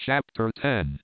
Chapter 10.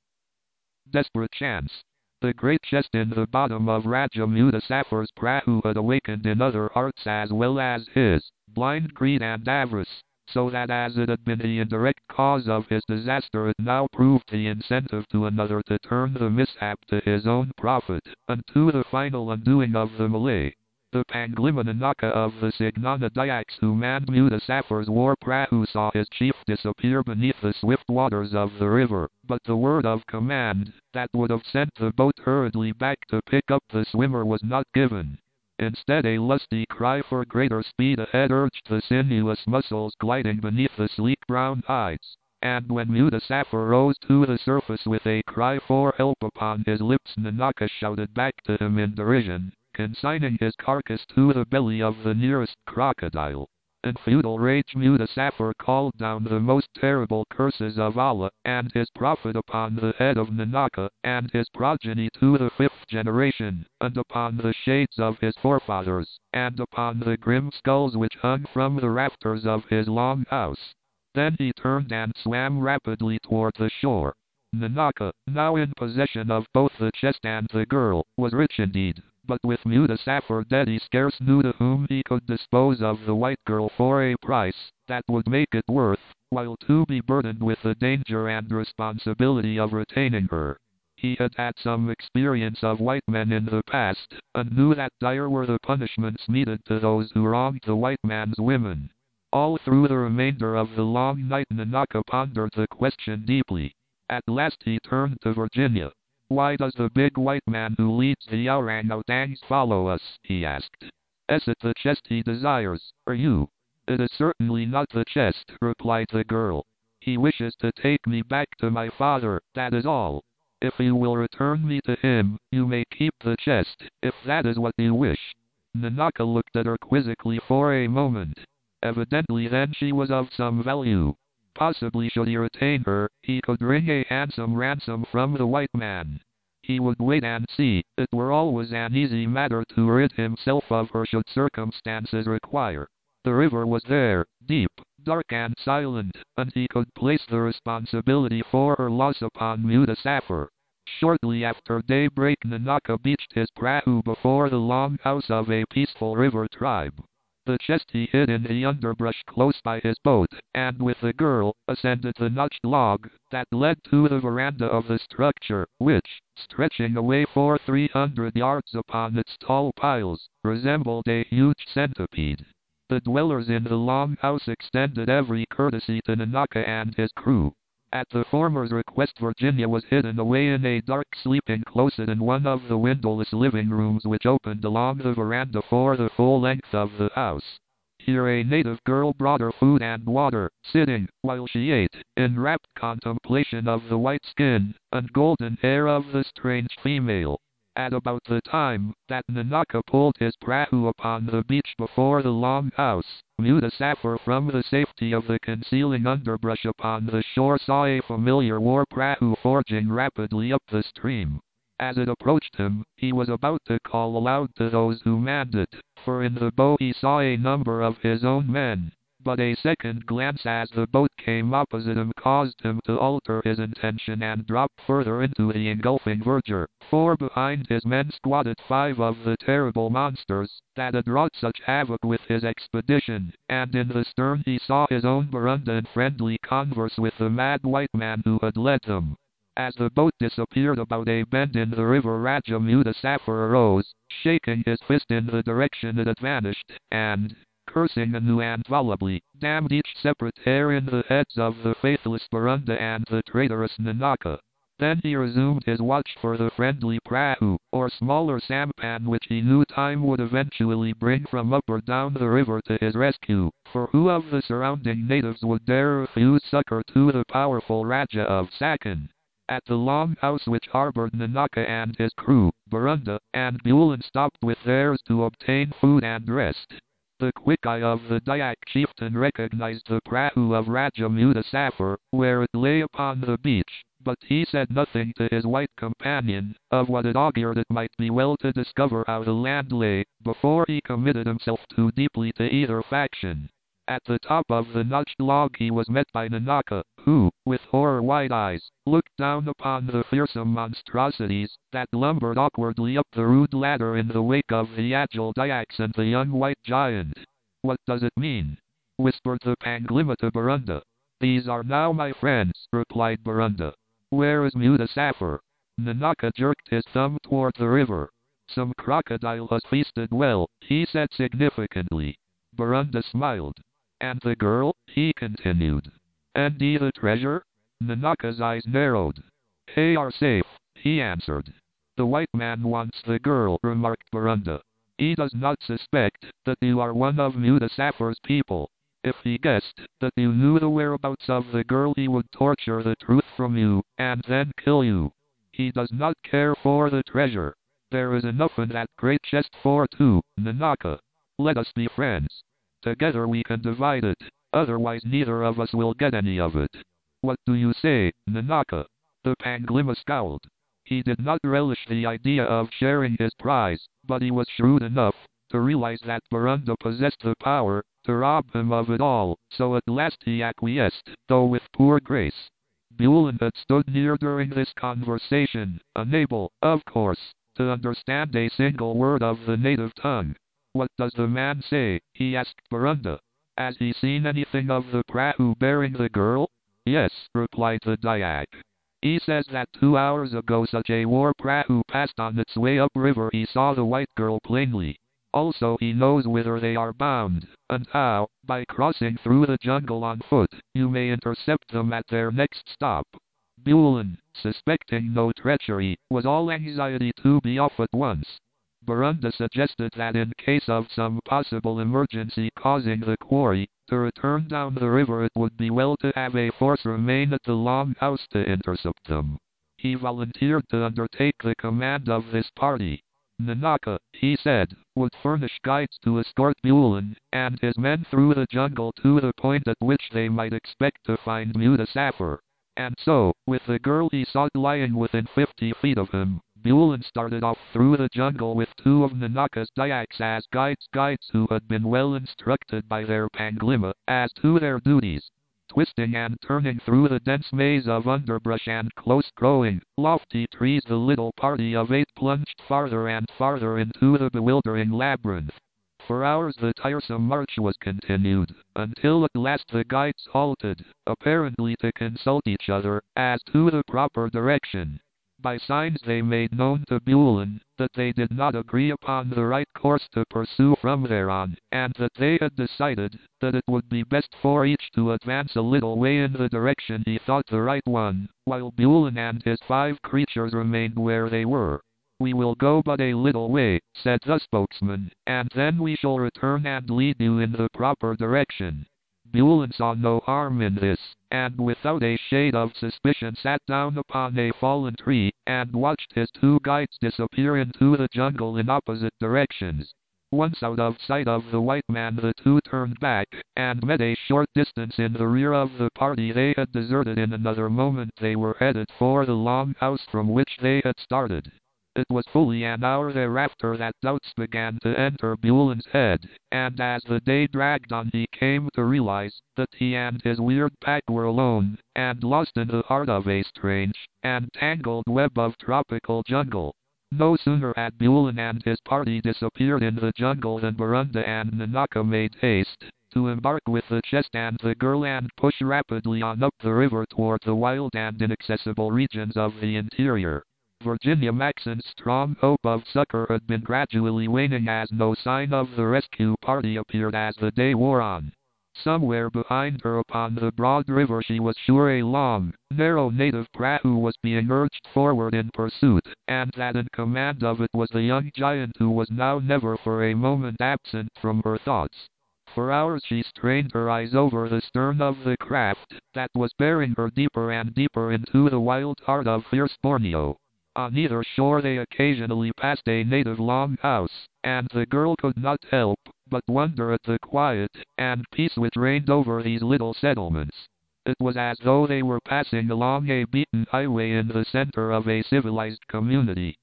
Desperate Chance. The great chest in the bottom of Raja Mudasaffar's prahu had awakened in other hearts as well as his, blind greed and avarice, so that as it had been the indirect cause of his disaster, it now proved the incentive to another to turn the mishap to his own profit, unto the final undoing of the Malay. The Panglimananaka of the Signana Dayaks who manned Mudasaffar's war prahu saw his chief disappear beneath the swift waters of the river, but the word of command, that would have sent the boat hurriedly back to pick up the swimmer, was not given. Instead, a lusty cry for greater speed ahead urged the sinuous muscles gliding beneath the sleek brown hides. And when Mudasaffar rose to the surface with a cry for help upon his lips, Nanaka shouted back to him in derision, consigning his carcass to the belly of the nearest crocodile. In futile rage, Mudasaffar called down the most terrible curses of Allah and his Prophet upon the head of Nanaka and his progeny to the 5th generation, and upon the shades of his forefathers, and upon the grim skulls which hung from the rafters of his long house. Then he turned and swam rapidly toward the shore. Nanaka, now in possession of both the chest and the girl, was rich indeed, but with Mudasaffar dead he scarce knew to whom he could dispose of the white girl for a price that would make it worth while to be burdened with the danger and responsibility of retaining her. He had had some experience of white men in the past, and knew that dire were the punishments meted to those who wronged the white man's women. All through the remainder of the long night Nanaka pondered the question deeply. At last he turned to Virginia. "Why does the big white man who leads the orangutans follow us?" he asked. "Is it the chest he desires, or you?" "It is certainly not the chest," replied the girl. "He wishes to take me back to my father, that is all. If you will return me to him, you may keep the chest, if that is what you wish." Nanaka looked at her quizzically for a moment. Evidently then she was of some value. Possibly should he retain her, he could wring a handsome ransom from the white man. He would wait and see. It were always an easy matter to rid himself of her should circumstances require. The river was there, deep, dark and silent, and he could place the responsibility for her loss upon Mudasaffar. Shortly after daybreak Nanaka beached his prahu before the long house of a peaceful river tribe. The chest he hid in the underbrush close by his boat, and with the girl, ascended the notched log that led to the veranda of the structure, which, stretching away for 300 yards upon its tall piles, resembled a huge centipede. The dwellers in the long house extended every courtesy to Nanaka and his crew. At the former's request Virginia was hidden away in a dark sleeping closet in one of the windowless living rooms which opened along the veranda for the full length of the house. Here a native girl brought her food and water, sitting, while she ate, in rapt contemplation of the white skin and golden hair of the strange female. At about the time that Nanaka pulled his prahu upon the beach before the long house, Mudasaffar from the safety of the concealing underbrush upon the shore saw a familiar war prahu forging rapidly up the stream. As it approached him, he was about to call aloud to those who manned it, for in the bow he saw a number of his own men. But a second glance as the boat came opposite him caused him to alter his intention and drop further into the engulfing verdure, for behind his men squatted 5 of the terrible monsters that had wrought such havoc with his expedition, and in the stern he saw his own Barunda in friendly converse with the mad white man who had led them. As the boat disappeared about a bend in the river, Raja Mudasaffar arose, shaking his fist in the direction it had vanished, and, cursing anew and volubly, damned each separate hair in the heads of the faithless Barunda and the traitorous Nanaka. Then he resumed his watch for the friendly prahu, or smaller sampan which he knew time would eventually bring from up or down the river to his rescue, for who of the surrounding natives would dare refuse succor to the powerful Raja of Sakon? At the long house which harbored Nanaka and his crew, Barunda and Bulan stopped with theirs to obtain food and rest. The quick eye of the Dayak chieftain recognized the prahu of Raja Mudasaffar, where it lay upon the beach, but he said nothing to his white companion, of what it augured it might be well to discover how the land lay, before he committed himself too deeply to either faction. At the top of the notched log he was met by Nanaka, who, with horror-wide eyes, looked down upon the fearsome monstrosities that lumbered awkwardly up the rude ladder in the wake of the agile Dyax and the young white giant. "What does it mean?" whispered the Panglima to Barunda. "These are now my friends," replied Barunda. "Where is Mudasafar?" Nanaka jerked his thumb toward the river. "Some crocodile has feasted well," he said significantly. Barunda smiled. "And the girl?" he continued. "And the treasure?" Nanaka's eyes narrowed. "They are safe," he answered. "The white man wants the girl," remarked Barunda. "He does not suspect that you are one of Mudasafar's people. If he guessed that you knew the whereabouts of the girl he would torture the truth from you, and then kill you. He does not care for the treasure. There is enough in that great chest for two, Nanaka. Let us be friends. Together we can divide it, otherwise neither of us will get any of it. What do you say, Nanaka?" The Panglima scowled. He did not relish the idea of sharing his prize, but he was shrewd enough to realize that Barunda possessed the power to rob him of it all, so at last he acquiesced, though with poor grace. Bulin had stood near during this conversation, unable, of course, to understand a single word of the native tongue. "What does the man say?" he asked Barunda. "Has he seen anything of the prahu bearing the girl?" "Yes," replied the Dyak. "He says that 2 hours ago such a war prahu passed on its way upriver. He saw the white girl plainly. Also he knows whither they are bound, and how, by crossing through the jungle on foot, you may intercept them at their next stop." Bulin, suspecting no treachery, was all anxiety to be off at once. Barunda suggested that in case of some possible emergency causing the quarry to return down the river, it would be well to have a force remain at the longhouse to intercept them. He volunteered to undertake the command of this party. Nanaka, he said, would furnish guides to escort Bulin and his men through the jungle to the point at which they might expect to find Mudasafar. And so, with the girl he sought lying within 50 feet of him, Bulin started off through the jungle with 2 of Nanaka's Dyaks as guides who had been well instructed by their Panglima as to their duties. Twisting and turning through the dense maze of underbrush and close-growing, lofty trees, the little party of 8 plunged farther and farther into the bewildering labyrinth. For hours the tiresome march was continued, until at last the guides halted, apparently to consult each other as to the proper direction. By signs they made known to Bulin that they did not agree upon the right course to pursue from there on, and that they had decided that it would be best for each to advance a little way in the direction he thought the right one, while Bulin and his 5 creatures remained where they were. "We will go but a little way," said the spokesman, "and then we shall return and lead you in the proper direction." Bulin saw no harm in this, and without a shade of suspicion sat down upon a fallen tree, and watched his 2 guides disappear into the jungle in opposite directions. Once out of sight of the white man the 2 turned back, and met a short distance in the rear of the party they had deserted. In another moment they were headed for the longhouse from which they had started. It was fully an hour thereafter that doubts began to enter Bulin's head, and as the day dragged on he came to realize that he and his weird pack were alone, and lost in the heart of a strange and tangled web of tropical jungle. No sooner had Bulin and his party disappeared in the jungle than Barunda and Nanaka made haste to embark with the chest and the girl and push rapidly on up the river toward the wild and inaccessible regions of the interior. Virginia Maxon's strong hope of succor had been gradually waning as no sign of the rescue party appeared as the day wore on. Somewhere behind her upon the broad river she was sure a long, narrow native prahu was being urged forward in pursuit, and that in command of it was the young giant who was now never for a moment absent from her thoughts. For hours she strained her eyes over the stern of the craft that was bearing her deeper and deeper into the wild heart of fierce Borneo. On either shore they occasionally passed a native longhouse, and the girl could not help but wonder at the quiet and peace which reigned over these little settlements. It was as though they were passing along a beaten highway in the center of a civilized community.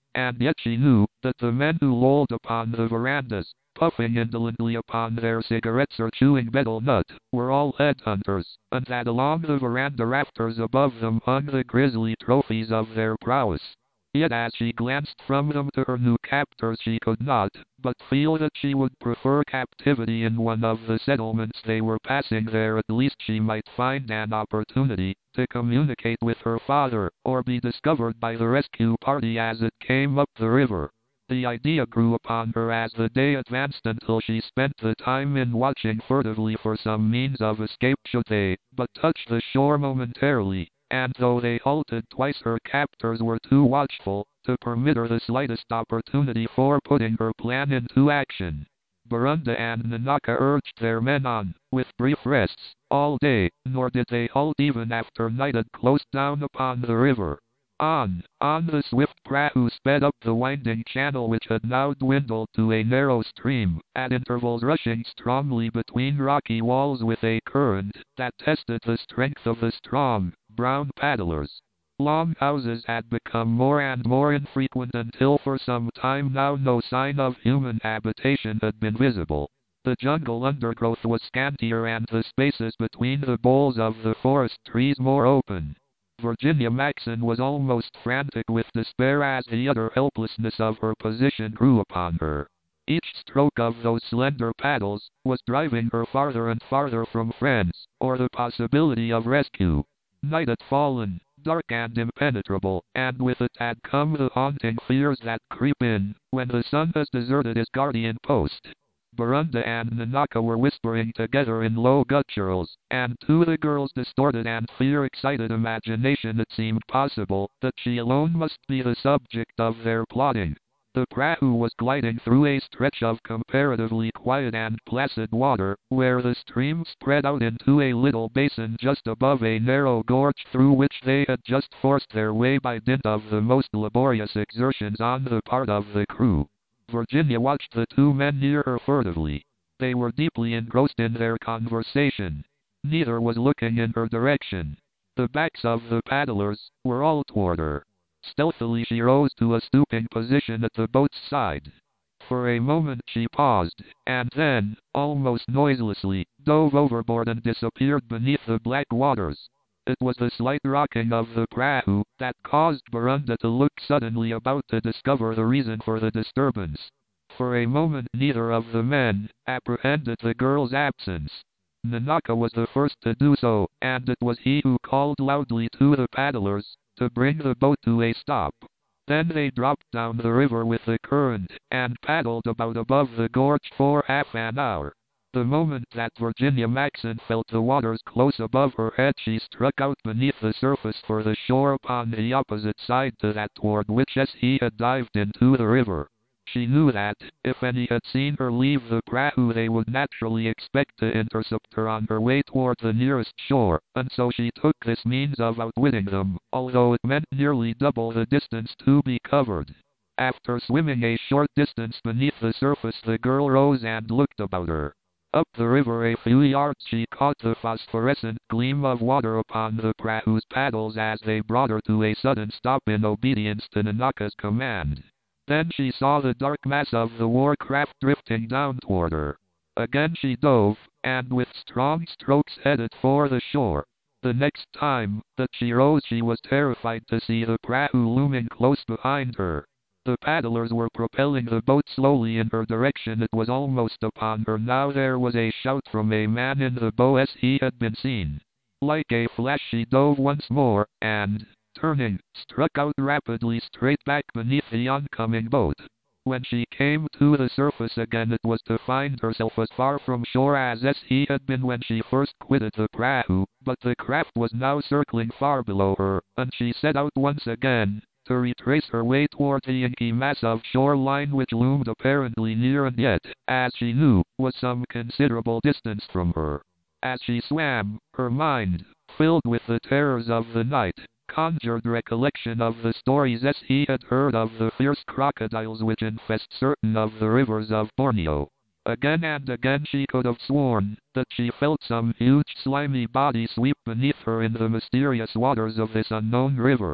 and yet she knew that the men who lolled upon the verandas, puffing indolently upon their cigarettes or chewing betel nut, were all headhunters, and that along the veranda rafters above them hung the grisly trophies of their prowess. Yet as she glanced from them to her new captors she could not but feel that she would prefer captivity in one of the settlements they were passing. There at least she might find an opportunity to communicate with her father, or be discovered by the rescue party as it came up the river. The idea grew upon her as the day advanced until she spent the time in watching furtively for some means of escape should they but touch the shore momentarily, and though they halted twice her captors were too watchful to permit her the slightest opportunity for putting her plan into action. Barunda and Nanaka urged their men on, with brief rests, all day, nor did they halt even after night had closed down upon the river. On the swift prahu sped up the winding channel which had now dwindled to a narrow stream, at intervals rushing strongly between rocky walls with a current that tested the strength of the strong, brown paddlers. Long houses had become more and more infrequent until for some time now no sign of human habitation had been visible. The jungle undergrowth was scantier and the spaces between the boles of the forest trees more open. Virginia Maxon was almost frantic with despair as the utter helplessness of her position grew upon her. Each stroke of those slender paddles was driving her farther and farther from friends, or the possibility of rescue. Night had fallen, dark and impenetrable, and with it had come the haunting fears that creep in when the sun has deserted his guardian post. Barunda and Nanaka were whispering together in low gutturals, and to the girl's distorted and fear-excited imagination it seemed possible that she alone must be the subject of their plotting. The prahu was gliding through a stretch of comparatively quiet and placid water, where the stream spread out into a little basin just above a narrow gorge through which they had just forced their way by dint of the most laborious exertions on the part of the crew. Virginia watched the two men near her furtively. They were deeply engrossed in their conversation. Neither was looking in her direction. The backs of the paddlers were all toward her. Stealthily she rose to a stooping position at the boat's side. For a moment she paused, and then, almost noiselessly, dove overboard and disappeared beneath the black waters. It was the slight rocking of the prahu that caused Barunda to look suddenly about to discover the reason for the disturbance. For a moment neither of the men apprehended the girl's absence. Nanaka was the first to do so, and it was he who called loudly to the paddlers to bring the boat to a stop. Then they dropped down the river with the current, and paddled about above the gorge for half an hour. The moment that Virginia Maxon felt the waters close above her head she struck out beneath the surface for the shore upon the opposite side to that toward which he had dived into the river. She knew that, if any had seen her leave the prahu they would naturally expect to intercept her on her way toward the nearest shore, and so she took this means of outwitting them, although it meant nearly double the distance to be covered. After swimming a short distance beneath the surface the girl rose and looked about her. Up the river a few yards she caught the phosphorescent gleam of water upon the prahu's paddles as they brought her to a sudden stop in obedience to Nanaka's command. Then she saw the dark mass of the war craft drifting down toward her. Again she dove, and with strong strokes headed for the shore. The next time that she rose she was terrified to see the prahu looming close behind her. The paddlers were propelling the boat slowly in her direction. It was almost upon her now. There was a shout from a man in the bow as he had been seen. Like a flash she dove once more, and, turning, struck out rapidly straight back beneath the oncoming boat. When she came to the surface again it was to find herself as far from shore as he had been when she first quitted the prahu, but the craft was now circling far below her, and she set out once again to retrace her way toward the inky mass of shoreline which loomed apparently near and yet, as she knew, was some considerable distance from her. As she swam, her mind, filled with the terrors of the night, conjured recollection of the stories he had heard of the fierce crocodiles which infest certain of the rivers of Borneo. Again and again she could have sworn that she felt some huge slimy body sweep beneath her in the mysterious waters of this unknown river.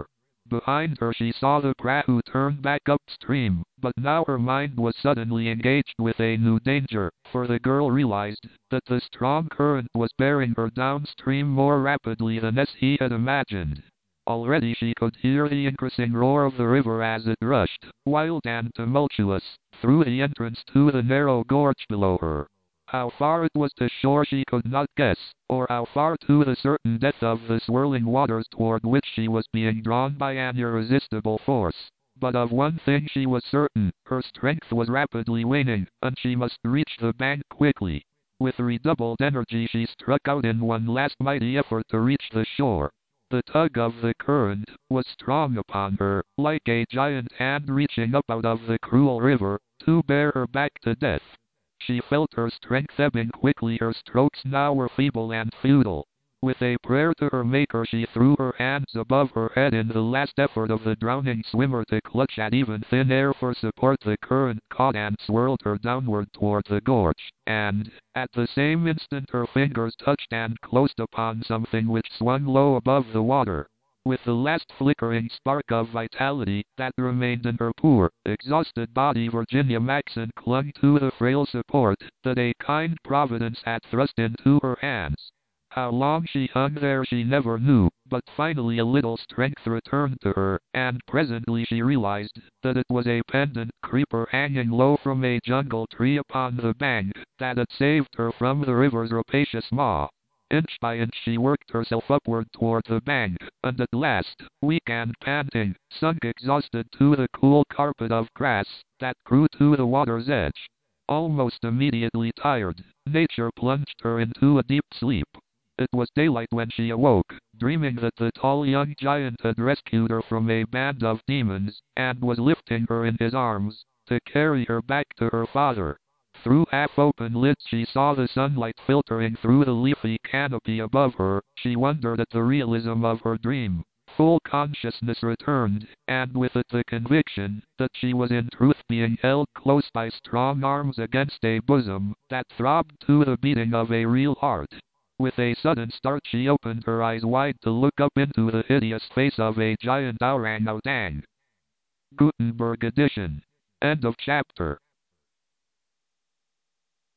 Behind her she saw the Prahu turn back upstream, but now her mind was suddenly engaged with a new danger, for the girl realized that the strong current was bearing her downstream more rapidly than he had imagined. Already she could hear the increasing roar of the river as it rushed, wild and tumultuous, through the entrance to the narrow gorge below her. How far it was to shore she could not guess, or how far to the certain depth of the swirling waters toward which she was being drawn by an irresistible force. But of one thing she was certain, her strength was rapidly waning, and she must reach the bank quickly. With redoubled energy she struck out in one last mighty effort to reach the shore. The tug of the current was strong upon her, like a giant hand reaching up out of the cruel river, to bear her back to death. She felt her strength ebbing quickly, her strokes now were feeble and futile. With a prayer to her Maker she threw her hands above her head in the last effort of the drowning swimmer to clutch at even thin air for support. The current caught and swirled her downward toward the gorge, and, at the same instant her fingers touched and closed upon something which swung low above the water. With the last flickering spark of vitality that remained in her poor, exhausted body, Virginia Maxon clung to the frail support that a kind Providence had thrust into her hands. How long she hung there she never knew, but finally a little strength returned to her, and presently she realized that it was a pendant creeper hanging low from a jungle tree upon the bank that had saved her from the river's rapacious maw. Inch by inch she worked herself upward toward the bank, and at last, weak and panting, sunk exhausted to the cool carpet of grass that grew to the water's edge. Almost immediately tired, nature plunged her into a deep sleep. It was daylight when she awoke, dreaming that the tall young giant had rescued her from a band of demons, and was lifting her in his arms, to carry her back to her father. Through half-open lids she saw the sunlight filtering through the leafy canopy above her. She wondered at the realism of her dream. Full consciousness returned, and with it the conviction that she was in truth being held close by strong arms against a bosom that throbbed to the beating of a real heart. With a sudden start she opened her eyes wide to look up into the hideous face of a giant orangutan. Gutenberg edition. End of chapter.